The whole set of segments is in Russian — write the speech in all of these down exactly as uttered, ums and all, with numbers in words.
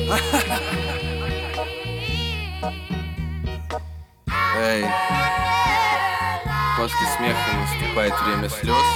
Эй, после смеха наступает время слез.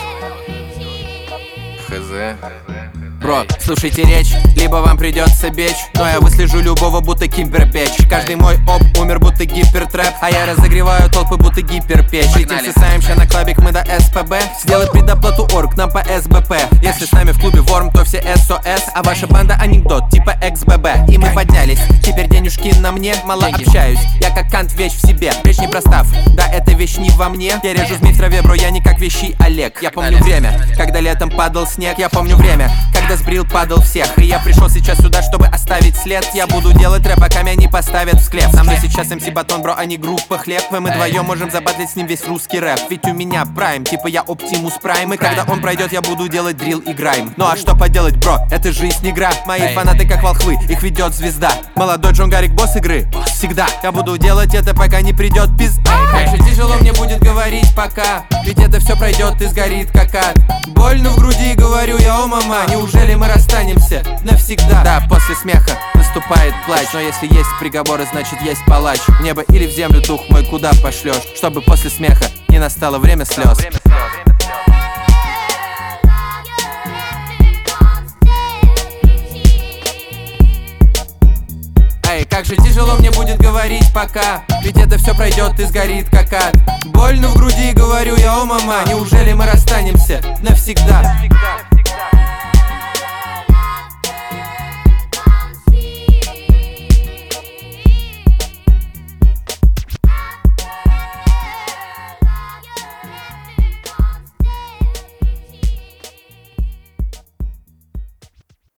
Хз. Бро, слушайте речь, либо вам придется бечь, но я выслежу любого, будто киберпечь. Каждый мой оп умер, будто гипертрэп, а я разогреваю толпы, будто гиперпечь. Летим сосаемся на клабик, мы до СПБ. Сделай предоплату орг, нам по СБП. Если с нами в клубе ворм, то все СОС, а ваша банда анекдот, типа XBB. И мы поднялись, теперь денежки на мне. Мало общаюсь, я как Кант, вещь в себе. Речь не простав, да эта вещь не во мне. Я режу змей в траве, бро, я не как вещи Олег. Я помню время, когда летом падал снег. Я помню время, когда сбрил, падал всех. И я пришел сейчас сюда, чтобы оставить след. Я буду делать рэп, пока меня не поставят в склеп. Со мной сейчас эм си Батон, бро, а не группа Хлеб. И мы вдвоем можем забатлить с ним весь русский рэп. Ведь у меня прайм, типа я Оптимус Прайм. И когда он пройдет, я буду делать дрил и грайм. Ну а что поделать, бро, это жизнь игра. Мои фанаты как волхвы, их ведет звезда. Молодой Джон Гарик, босс игры, всегда. Я буду делать это, пока не придет пиз. Как же тяжело мне будет говорить пока, ведь это все пройдет и сгорит как ад. Больно в груди, говорю я, о мама, неужели мы расстанемся навсегда? Да, после смеха наступает плач, но если есть приговоры, значит есть палач. В небо или в землю дух мой куда пошлешь, чтобы после смеха не настало время слез. Эй, как же тяжело мне будет говорить пока, ведь это все пройдет и сгорит как ад. Больно в груди, говорю я, о мама, неужели мы расстанемся навсегда?